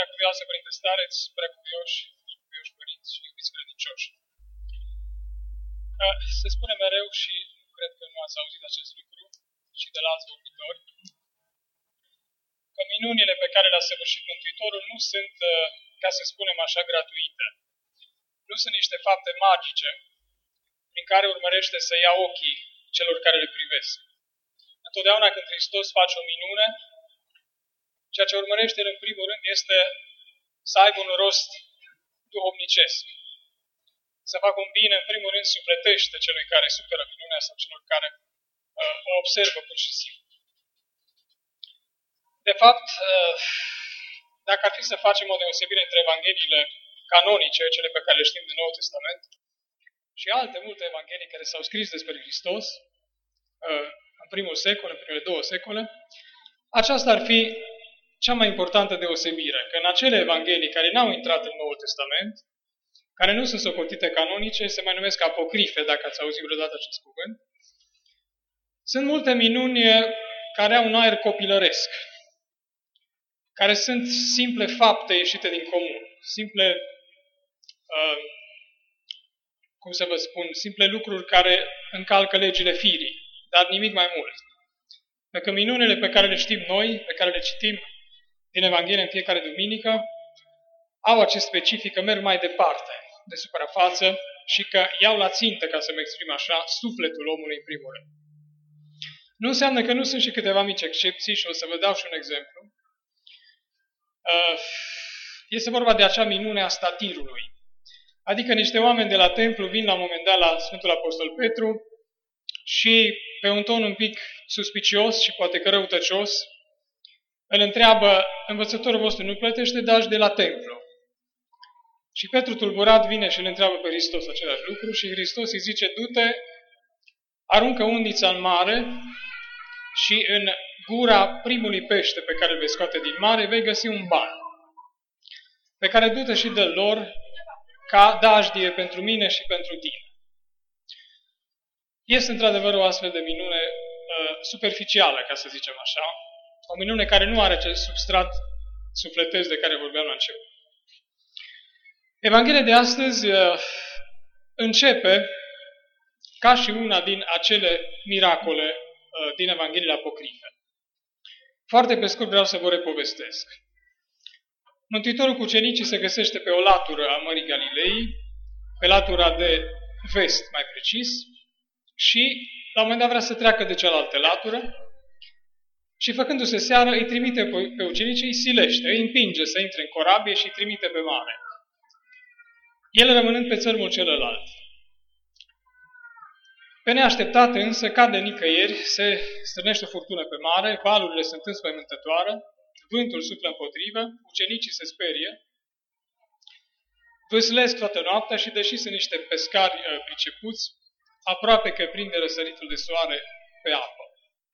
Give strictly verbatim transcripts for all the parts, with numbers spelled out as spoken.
prea curioasă, Părinte Stareț, prea curioși, curioși părinți și iubiți credincioși. Se spune mereu și cred că nu ați auzit acest lucru și de la alți vorbitori, că minunile pe care le-a săvârșit Mântuitorul nu sunt, ca să spunem așa, gratuite. Nu sunt niște fapte magice prin care urmărește să ia ochii celor care le privesc. Întotdeauna când Hristos face o minune, ceea ce urmărește El în primul rând este să aibă un rost duhovnicesc. Să facă un bine, în primul rând, sufletește celui care suferă minunea sau celor care uh, o observă pur și simplu. De fapt, uh, dacă ar fi să facem o deosebire între Evangheliile canonice, cele pe care le știm din Noul Testament, și alte multe evanghelii care s-au scris despre Hristos, uh, în primul secol, în primele două secole, aceasta ar fi cea mai importantă deosebire, că în acele evanghelii care n-au intrat în Noul Testament, care nu sunt socotite canonice, se mai numesc apocrife, dacă ați auzit vreodată acest cuvânt, sunt multe minuni care au un aer copilăresc, care sunt simple fapte ieșite din comun, simple, uh, cum să vă spun, simple lucruri care încalcă legile firii, dar nimic mai mult. Pentru că minunile pe care le știm noi, pe care le citim din Evanghelie în fiecare duminică, au acest specific că merg mai departe de suprafață și că iau la țintă, ca să mă exprim așa, sufletul omului în primul rând. Nu înseamnă că nu sunt și câteva mici excepții și o să vă dau și un exemplu. Este vorba de acea minune a statirului. Adică niște oameni de la templu vin la un moment dat la Sfântul Apostol Petru și pe un ton un pic suspicios și poate că răutăcios îl întreabă: învățătorul vostru nu plătește dași de la templu? Și Petru tulburat vine și îl întreabă pe Hristos același lucru și Hristos îi zice: du-te, aruncă undița în mare și în gura primului pește pe care îl vei scoate din mare vei găsi un ban, pe care du-te și dă lor ca dajdie pentru mine și pentru tine. Este într-adevăr o astfel de minune uh, superficială, ca să zicem așa, o minune care nu are acest substrat sufletesc de care vorbeam la început. Evanghelia de astăzi uh, începe ca și una din acele miracole uh, din Evangheliile apocrife. Foarte pe scurt vreau să vă repovestesc. Mântuitorul cu ucenicii se găsește pe o latură a Mării Galilei, pe latura de vest mai precis, și la un moment dat vrea să treacă de cealaltă latură și făcându-se seară îi trimite pe ucenicii, îi silește, îi împinge să intre în corabie și îi trimite pe mare. El rămânând pe țărmul celălalt. Pe neașteptate însă cade nicăieri, se strânește furtună pe mare, valurile sunt înspăimântătoare, vântul suflă împotrivă, ucenicii se sperie, vâslesc toată noaptea și deși sunt niște pescari uh, pricepuți, aproape că prinde răsăritul de soare pe apă.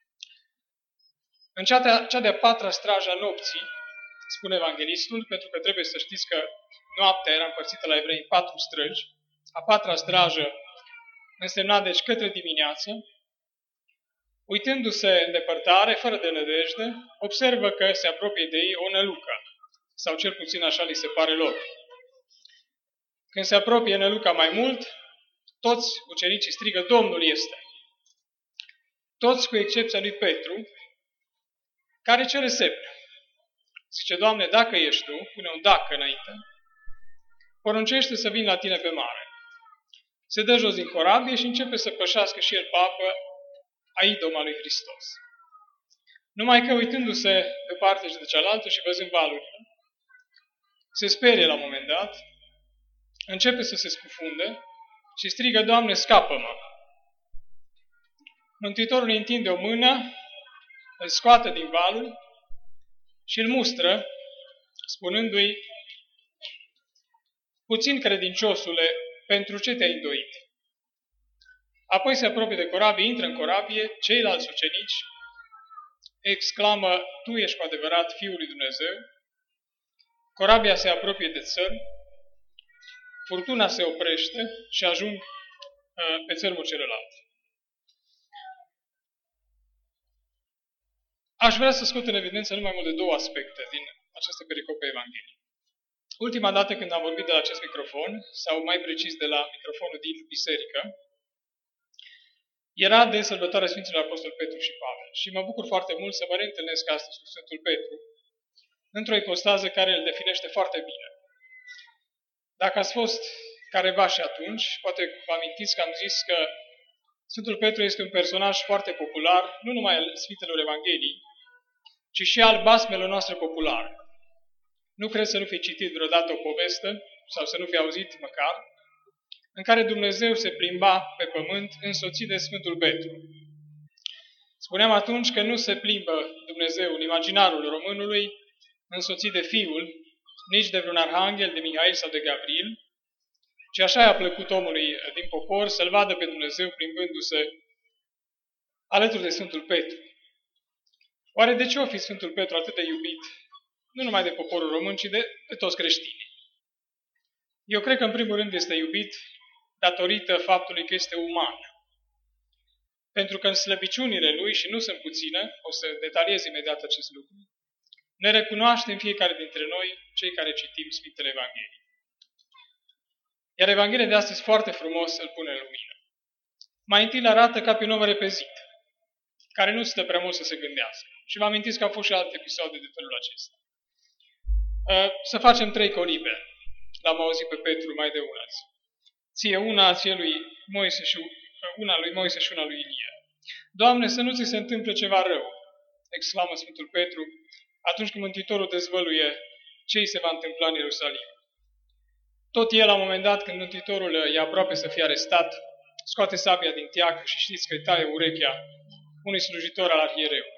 În cea de-a, cea de-a patra strajă a nopții, spune evanghelistul, pentru că trebuie să știți că noaptea era împărțită la evrei în patru străji, a patra strajă însemna deci către dimineață, uitându-se în depărtare, fără de nădejde, observă că se apropie de ei o nălucă, sau cel puțin așa li se pare lor. Când se apropie năluca mai mult, toți ucenicii strigă: Domnul este! Toți cu excepția lui Petru, care cere semne. Zice: Doamne, dacă ești Tu, pune un dacă înainte, poruncește să vin la Tine pe mare. Se dă jos din corabie și începe să pășească și el pe apă a idoma lui Hristos. Numai că uitându-se de parte și de cealaltă și văzând valurile, se sperie la un moment dat, începe să se scufunde și strigă: Doamne, scapă-mă! Mântuitorul îi întinde o mână, îl scoate din valuri și îl mustră, spunându-i: puțin credinciosule, pentru ce te-ai îndoit? Apoi se apropie de corabie, intră în corabie, ceilalți ucenici exclamă: Tu ești cu adevărat Fiul lui Dumnezeu. Corabia se apropie de țărm, furtuna se oprește și ajung uh, pe țărmul celălalt. Aș vrea să scot în evidență numai mult de două aspecte din această pericope Evangheliei. Ultima dată când am vorbit de la acest microfon, sau mai precis de la microfonul din biserică, era de sărbătoarea Sfinților Apostol Petru și Pavel. Și mă bucur foarte mult să mă reîntâlnesc astăzi cu Sfântul Petru, într-o ipostază care îl definește foarte bine. Dacă ați fost careva și atunci, poate vă amintiți că am zis că Sfântul Petru este un personaj foarte popular, nu numai al Sfintelor Evangheliei, ci și al basmelor noastre populare. Nu cred să nu fi citit vreodată o poveste, sau să nu fi auzit măcar, în care Dumnezeu se plimba pe pământ însoțit de Sfântul Petru. Spuneam atunci că nu se plimbă Dumnezeu în imaginarul românului însoțit de Fiul, nici de vreun arhanghel, de Mihail sau de Gabriel, ci așa i-a plăcut omului din popor să-L vadă pe Dumnezeu plimbându-se alături de Sfântul Petru. Oare de ce o fi Sfântul Petru atât de iubit, nu numai de poporul român, ci de, de toți creștinii? Eu cred că în primul rând este iubit datorită faptului că este uman. Pentru că în slăbiciunile lui, și nu sunt puține, o să detaliez imediat acest lucru, ne recunoaștem fiecare dintre noi, cei care citim Sfintele Evanghelii. Iar Evanghelia de astăzi foarte frumos îl pune în lumină. Mai întâi îl arată ca pe un om repezit, care nu stă prea mult să se gândească. Și vă amintiți că au fost și alte episoade de felul acesta. Să facem trei colibe. L-am auzit pe Petru mai de una zi. Ție una, ție lui Moise și una lui Moise și una lui Ilie. Doamne, să nu ți se întâmple ceva rău, exclamă Sfântul Petru, atunci când Mântuitorul dezvăluie ce îi se va întâmpla în Ierusalim. Tot el, la un moment dat, când Mântuitorul e aproape să fie arestat, scoate sabia din teac și știți că îi taie urechea unui slujitor al arhiereului.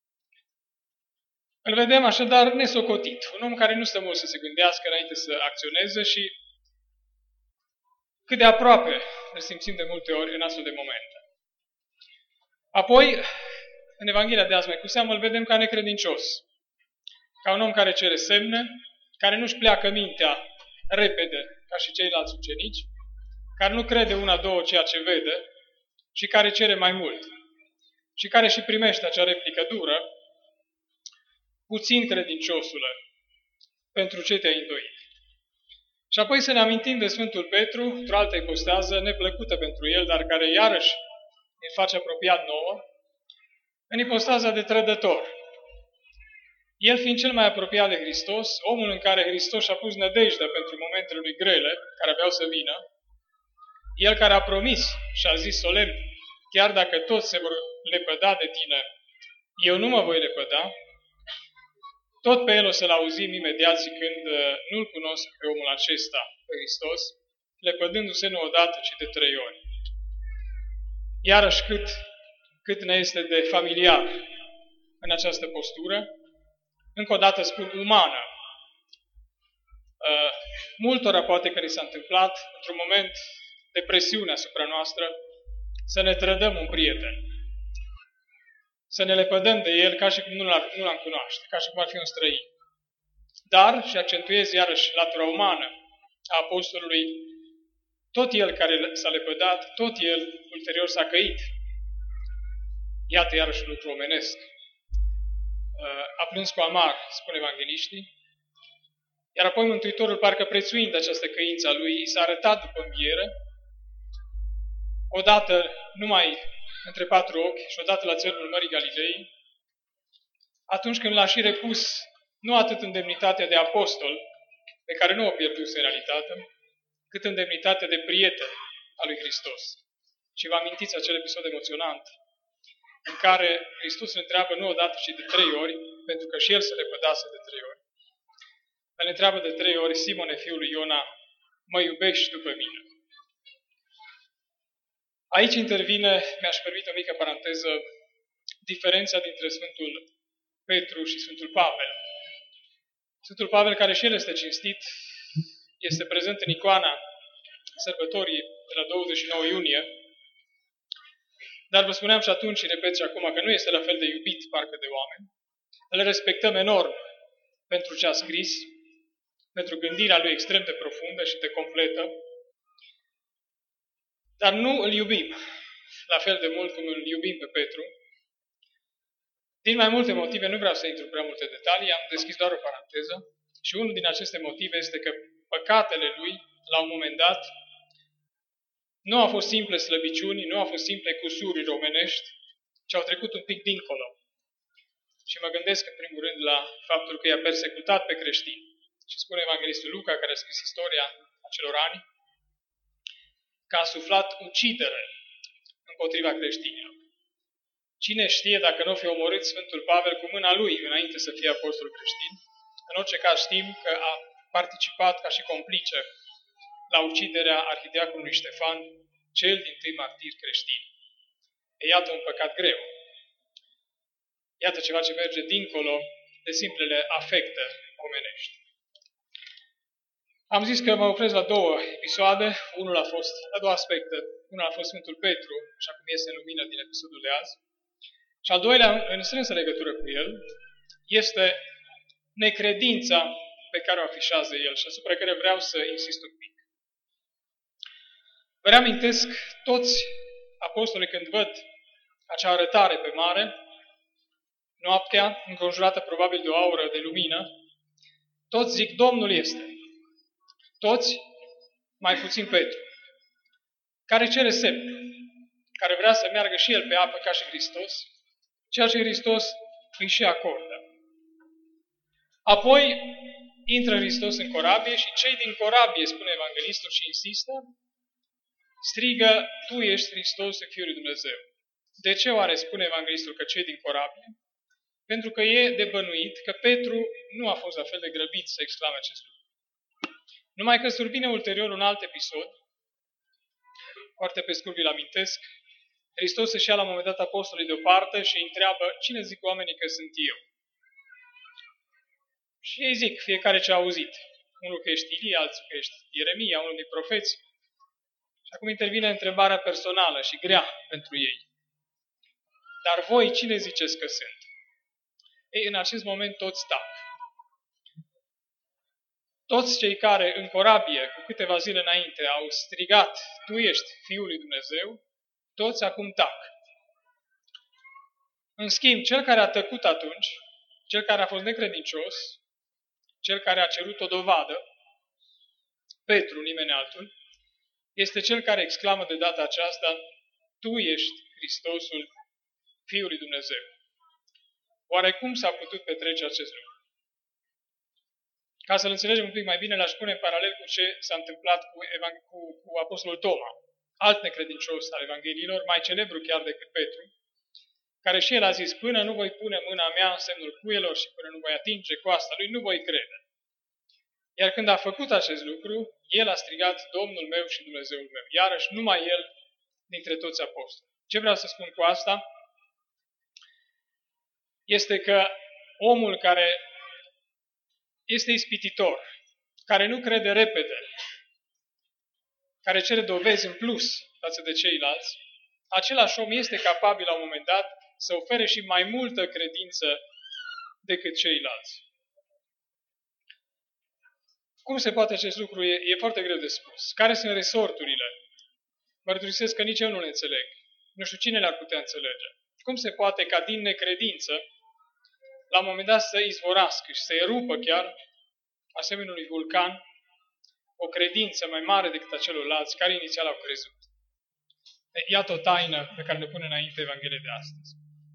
Îl vedem așadar nesocotit, un om care nu stă mult să se gândească înainte să acționeze și cât de aproape îl simțim de multe ori în astfel de momente. Apoi, în Evanghelia de azi mai cu seamă, îl vedem ca necredincios, ca un om care cere semne, care nu-și pleacă mintea repede, ca și ceilalți ucenici, care nu crede una, două ceea ce vede și care cere mai mult și care și primește acea replică dură, puțin credinciosule, pentru ce te-ai îndoit. Și apoi să ne amintim de Sfântul Petru, într-o altă ipostază, neplăcută pentru el, dar care iarăși îl face apropiat nouă, în ipostaza de trădător. El fiind cel mai apropiat de Hristos, omul în care Hristos și-a pus nădejdea pentru momentele lui grele, care aveau să vină, el care a promis și a zis solemn, chiar dacă toți se vor lepăda de tine, eu nu mă voi lepăda, tot pe el o să-l auzim imediat zicând, nu-l cunosc pe omul acesta, pe Hristos, lepădându-se nu odată, ci de trei ori. Iarăși cât, cât ne este de familiar în această postură, încă o dată spun umană. Uh, multora poate că ni s-a întâmplat, într-un moment de presiune asupra noastră, să ne trădăm un prieten. Să ne lepădăm de el ca și cum nu l-am, nu l-am cunoaște, ca și cum ar fi un străin. Dar, și accentuez iarăși latura umană a apostolului, tot el care s-a lepădat, tot el ulterior s-a căit. Iată iarăși un lucru omenesc. A plâns cu amar, spun evangheliștii, iar apoi Mântuitorul, parcă prețuind această căință a lui, i s-a arătat după înviere, odată numai între patru ochi și odată la țărmul Mării Galilei, atunci când l-a și repus nu atât în demnitatea de apostol, pe care nu o pierduse în realitate, cât în demnitatea de prieten al lui Hristos. Și vă amintiți acel episod emoționant în care Hristos îl întreabă nu odată, ci de trei ori, pentru că și el se lepădase de trei ori. Îl întreabă de trei ori, Simone, fiul lui Iona, mă iubești după mine? Aici intervine, mi-aș permite o mică paranteză, diferența dintre Sfântul Petru și Sfântul Pavel. Sfântul Pavel, care și el este cinstit, este prezent în icoana sărbătorii de la douăzeci și nouă iunie, dar vă spuneam și atunci și repet și acum că nu este la fel de iubit parcă de oameni. Îl respectăm enorm pentru ce a scris, pentru gândirea lui extrem de profundă și de completă, dar nu îl iubim la fel de mult cum îl iubim pe Petru, Din mai multe motive, nu vreau să intru prea multe detalii, am deschis doar o paranteză și unul din aceste motive este că păcatele lui, la un moment dat, nu au fost simple slăbiciuni, nu au fost simple cusuri romenești, ci au trecut un pic dincolo. Și mă gândesc în primul rând la faptul că i-a persecutat pe creștini. Și spune Evanghelistul Luca, care a scris istoria acelor ani, că a suflat ucidere împotriva creștinilor. Cine știe dacă nu fi omorât Sfântul Pavel cu mâna lui înainte să fie apostol creștin? În orice caz știm că a participat ca și complice la uciderea arhidiaconului Ștefan, cel dintâi martir creștin. E iată un păcat greu. Iată ceva ce merge dincolo de simplele afecte omenești. Am zis că mă opresc la două episoade, unul a fost, la două aspecte. Unul a fost Sfântul Petru, așa cum este în lumină din episodul de azi. Și al doilea, în strânsă legătură cu el, este necredința pe care o afișează el și asupra care vreau să insist un pic. Vă reamintesc, toți apostolii când văd acea arătare pe mare, noaptea, înconjurată probabil de o aură de lumină, toți zic, Domnul este. Toți, mai puțin Petru, care cere semn, care vrea să meargă și el pe apă ca și Hristos, ceea ce Hristos îi și acordă. Apoi intră Hristos în corabie și cei din corabie, spune Evanghelistul și insistă, strigă, Tu ești Hristos, Fiul lui Dumnezeu. De ce oare spune Evanghelistul că cei din corabie? Pentru că e de bănuit că Petru nu a fost la fel de grăbit să exclame acest lucru. Numai că survine ulterior un alt episod, foarte pe scurt vi-l amintesc, Hristos își ia la un moment dat apostolii deoparte și îi întreabă, cine zic oamenii că sunt eu? Și ei zic, fiecare ce a auzit. Unul că ești Ilie, altul că ești Ieremia, unul din profeți. Și acum intervine întrebarea personală și grea pentru ei. Dar voi cine ziceți că sunt? Ei, în acest moment toți tac. Toți cei care în corabie, cu câteva zile înainte, au strigat, Tu ești Fiul lui Dumnezeu, toți acum tac. În schimb, cel care a tăcut atunci, cel care a fost necredincios, cel care a cerut o dovadă, Petru, nimeni altul, este cel care exclamă de data aceasta, Tu ești Hristosul, Fiul lui Dumnezeu. Oare cum s-a putut petrece acest lucru? Ca să-l înțelegem un pic mai bine, l-aș pune în paralel cu ce s-a întâmplat cu, Evang- cu, cu Apostolul Toma, alt necredincios al Evangheliilor, mai celebru chiar decât Petru, care și el a zis, până nu voi pune mâna mea în semnul cuielor și până nu voi atinge coasta lui, nu voi crede. Iar când a făcut acest lucru, el a strigat, Domnul meu și Dumnezeul meu. Iarăși, numai el dintre toți apostoli. Ce vreau să spun cu asta? Este că omul care este ispititor, care nu crede repede, care cere dovezi în plus față de ceilalți, același om este capabil la un moment dat să ofere și mai multă credință decât ceilalți. Cum se poate acest lucru? E, e foarte greu de spus. Care sunt resorturile? Mărturisesc că nici eu nu le înțeleg. Nu știu cine le-ar putea înțelege. Cum se poate ca din necredință, la un moment dat să izvorască și să erupă chiar, asemenea unui vulcan, o credință mai mare decât a celorlalți care inițial au crezut. Iată o taină pe care ne pune înainte Evanghelia de astăzi.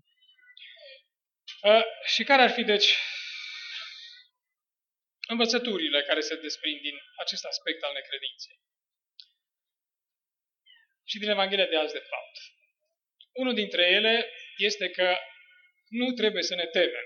Uh, și care ar fi, deci, învățăturile care se desprind din acest aspect al necredinței? Și din Evanghelia de azi, de fapt. Unul dintre ele este că nu trebuie să ne temem.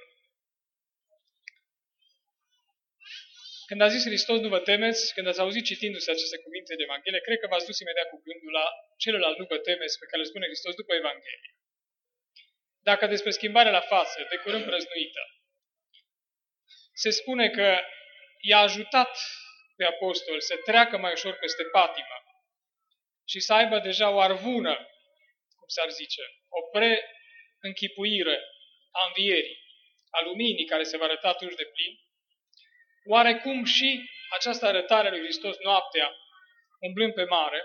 Când a zis Hristos, nu vă temeți, când ați auzit citindu-se aceste cuvinte de Evanghelie, cred că v-ați dus imediat cu gândul la celălalt nu vă temeți pe care le spune Hristos după Evanghelie. Dacă despre schimbarea la față, de curând prăznuită, se spune că i-a ajutat pe apostol să treacă mai ușor peste patimă și să aibă deja o arvună, cum s-ar zice, o pre-închipuire a învierii, a luminii care se va arăta atunci de plin, oarecum și această arătare a lui Hristos noaptea, umblând pe mare,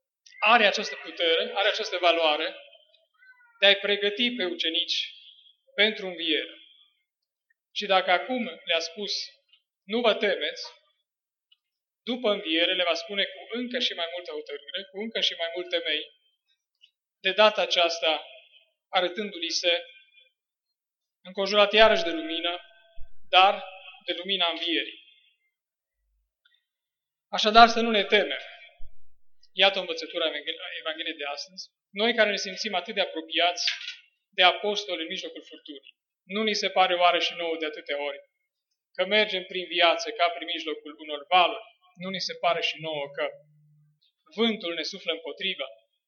are această putere, are această valoare de a-i pregăti pe ucenici pentru înviere. Și dacă acum le-a spus, nu vă temeți, după înviere le va spune cu încă și mai multă hotărâre, cu încă și mai multe temei, de data aceasta arătându-li se înconjurat iarăși de lumină, dar de lumina învierii. Așadar să nu ne temem. Iată învățătura Evangheliei de astăzi. Noi care ne simțim atât de apropiați de apostoli în mijlocul furtunii, nu ni se pare oare și nouă de atâtea ori că mergem prin viață ca prin mijlocul unor valuri? Nu ni se pare și nouă că vântul ne suflă împotriva?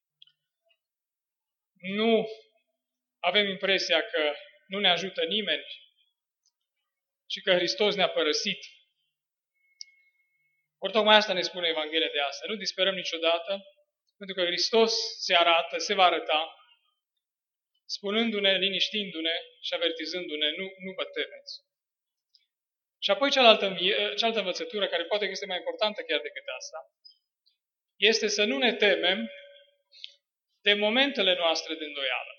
Nu avem impresia că nu ne ajută nimeni și că Hristos ne-a părăsit? Ori tocmai asta ne spune Evanghelia de astăzi. Nu disperăm niciodată, pentru că Hristos se arată, se va arăta, spunându-ne, liniștindu-ne și avertizându-ne, nu, nu vă temeți. Și apoi cealaltă, cealaltă învățătură, care poate că este mai importantă chiar decât asta, este să nu ne temem de momentele noastre de îndoială.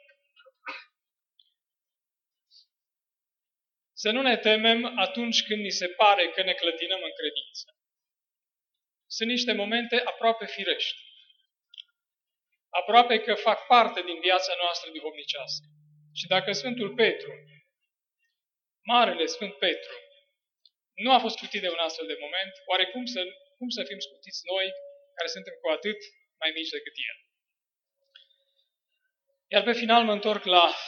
Să nu ne temem atunci când ni se pare că ne clătinăm în credință. Sunt niște momente aproape firești. Aproape că fac parte din viața noastră duhovnicească. Și dacă Sfântul Petru, Marele Sfânt Petru, nu a fost scutit de un astfel de moment, oare cum să, cum să fim scutiți noi, care suntem cu atât mai mici decât el? Iar pe final mă întorc la uh,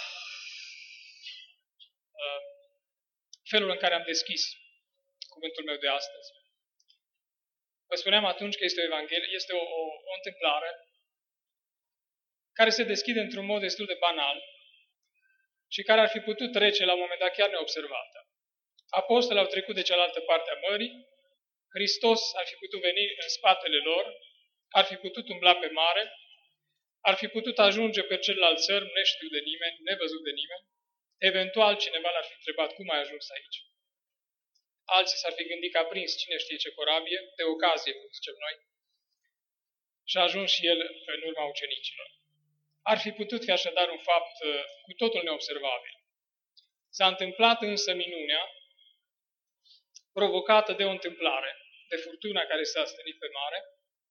felul în care am deschis cuvântul meu de astăzi. Vă spuneam atunci că este o evanghelie, este o, o, o întâmplare care se deschide într-un mod destul de banal și care ar fi putut trece la un moment dat chiar neobservată. Apostolii au trecut de cealaltă parte a mării, Hristos ar fi putut veni în spatele lor, ar fi putut umbla pe mare, ar fi putut ajunge pe celălalt țărm neștiut de nimeni, nevăzut de nimeni, eventual cineva l-ar fi întrebat cum ai ajuns aici. Alții s-ar fi gândit că a prins cine știe ce corabie, de ocazie, cum zicem noi, și a ajuns și el în urma ucenicilor. Ar fi putut fi așadar un fapt cu totul neobservabil. S-a întâmplat însă minunea, provocată de o întâmplare, de furtuna care s-a stănit pe mare.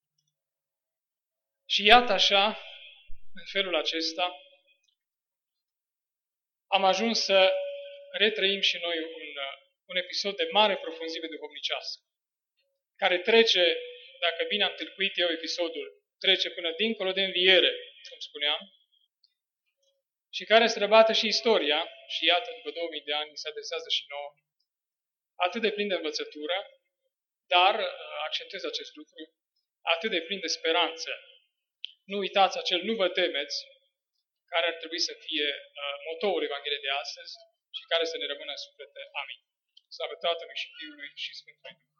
Și iată așa, în felul acesta, am ajuns să retrăim și noi un, un episod de mare profunzime duhovnicească, care trece, dacă bine am tâlcuit eu episodul, trece până dincolo de înviere, cum spuneam, și care străbate și istoria, și iată, după două mii de ani, se adresează și nouă, atât de plin de învățătură, dar, accentuez acest lucru, atât de plin de speranță. Nu uitați acel nu vă temeți, care ar trebui să fie uh, motoul Evangheliei de astăzi și care să ne rămână în suflete. Amin. Slavă Tatălui și Fiului și Sfântului Duh.